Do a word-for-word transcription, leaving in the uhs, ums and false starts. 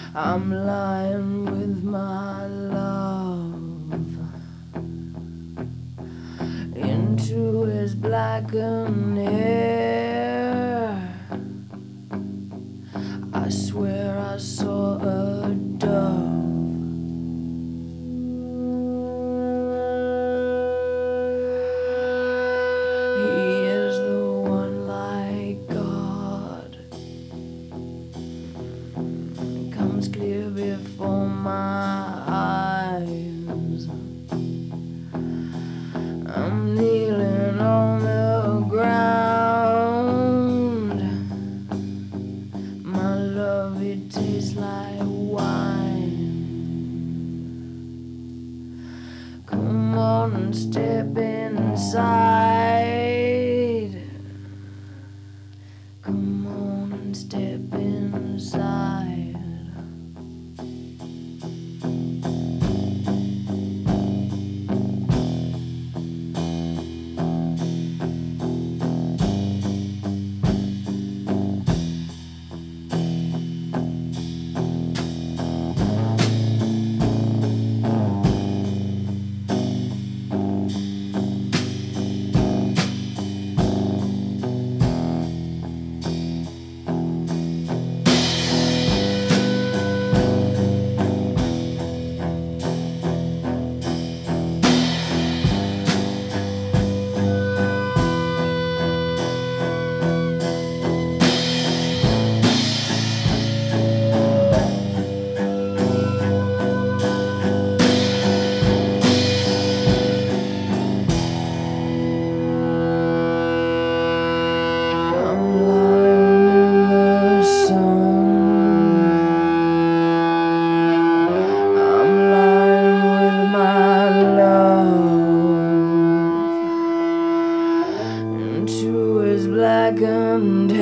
I'm lying with my love into his blackened hair. I swear I saw a dove. He is the one like God. It comes clear before my eyes. I'm kneeling on the ground. My love, it tastes like wine. Come on and step inside. Come on and step inside. Blackened